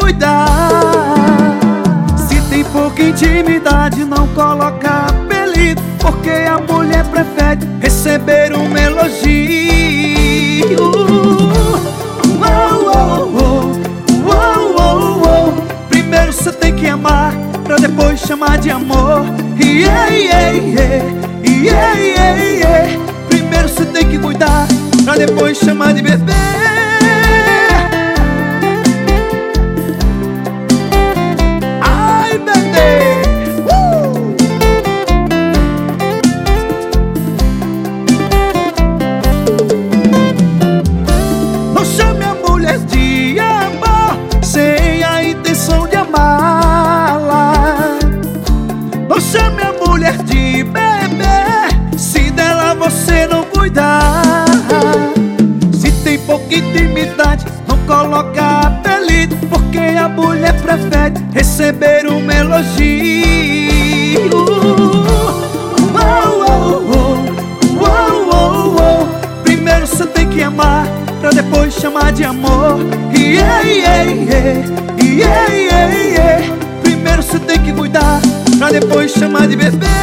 cuidar. Se tem pouca intimidade, não coloca apelido, porque a mulher prefere receber um elogio. Primeiro você tem que amar, pra depois chamar de amor. Primeiro você tem que cuidar, pra depois chamar de bebê. Ai, bebê! Não chame a mulher de amor sem a intenção de amá-la. Não chame a mulher de bebê se dela você não cuidar. Se tem pouca intimidade, não coloca apelido, porque a mulher prefere receber um elogio. Primeiro você tem que amar, pra depois chamar de amor. Primeiro você tem que cuidar, pra depois chamar de bebê.